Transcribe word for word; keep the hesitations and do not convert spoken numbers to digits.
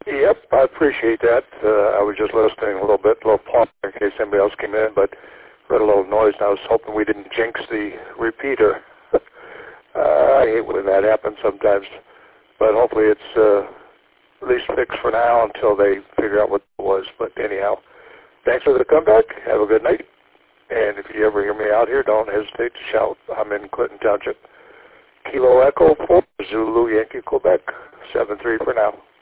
Yep, I appreciate that. Uh, I was just listening a little bit, a little pause in case anybody else came in, but heard a little noise, and I was hoping we didn't jinx the repeater. uh, I hate when that happens sometimes, but hopefully it's uh, at least fixed for now until they figure out what it was. But anyhow, thanks for the comeback. Have a good night. And if you ever hear me out here, don't hesitate to shout. I'm in Clinton Township. Kilo Echo four, Zulu Yankee, Quebec, seven three for now.